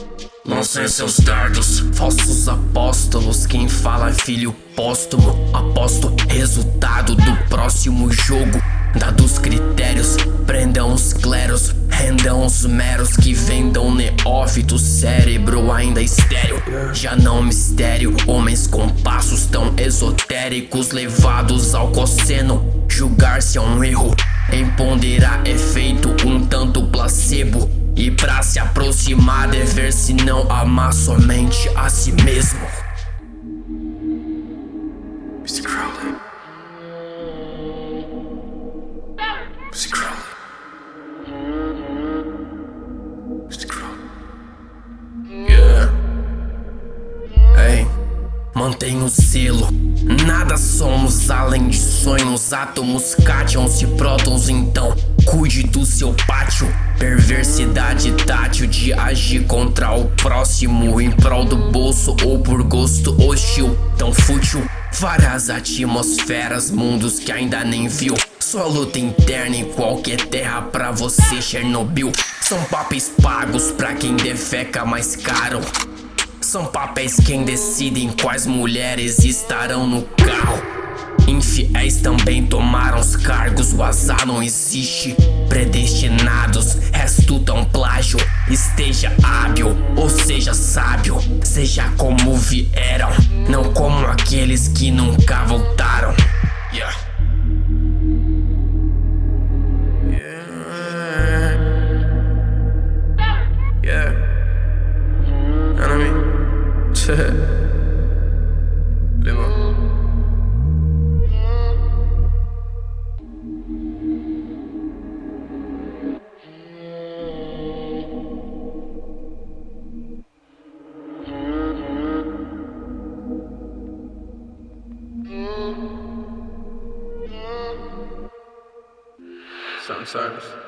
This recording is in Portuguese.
Lancem seus dardos, falsos apóstolos. Quem fala é filho póstumo. Aposto resultado do próximo jogo. Dados critérios, prendam os cleros, rendam os meros que vendam neófitos. Cérebro ainda estéreo, já não mistério. Homens com passos tão esotéricos, levados ao cosseno. Julgar-se é um erro, em ponderar é feito um tanto placebo. E pra se aproximar dever-se não amar somente a si mesmo. Mr. Crowley. Mr. Crowley. Mr. Crowley. Yeah. Ei, mantenha o selo. Nada somos além de sonhos. Átomos, cátions e prótons, então cuide do seu pátio. Perversidade tátil de agir contra o próximo em prol do bolso ou por gosto hostil. Tão fútil, várias atmosferas, mundos que ainda nem viu. Sua luta interna em qualquer terra pra você, Chernobyl. São papéis pagos pra quem defeca mais caro. São papéis quem decidem quais mulheres estarão no carro. Infiéis também tomaram os cargos, o azar não existe. Predestinados, resto tão plágio. Esteja hábil, ou seja sábio. Seja como vieram, não como aqueles que nunca voltaram. Yeah. Yeah. Enemy. Limo. Something sucks.